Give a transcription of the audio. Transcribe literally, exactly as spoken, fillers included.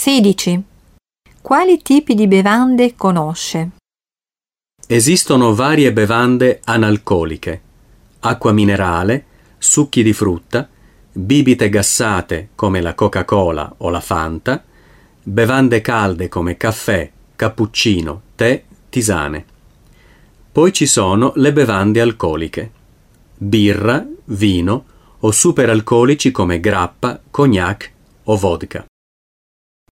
sedici. Quali tipi di bevande conosce? Esistono varie bevande analcoliche: acqua minerale, succhi di frutta, bibite gassate come la Coca-Cola o la Fanta, bevande calde come caffè, cappuccino, tè, tisane. Poi ci sono le bevande alcoliche: birra, vino o superalcolici come grappa, cognac o vodka.